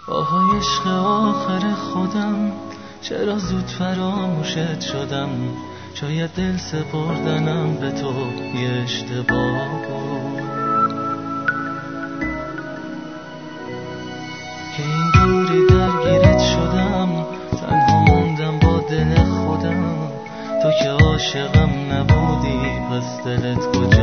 آهای عشق آخر خودم، چرا زود فراموشت شدم؟ شاید دل سپردنم به تو یه اشتباه بود که اینجوری درگیرت شدم، تنها موندم با دل خودم. تو که عاشقم نبودی، پس دلت کجا؟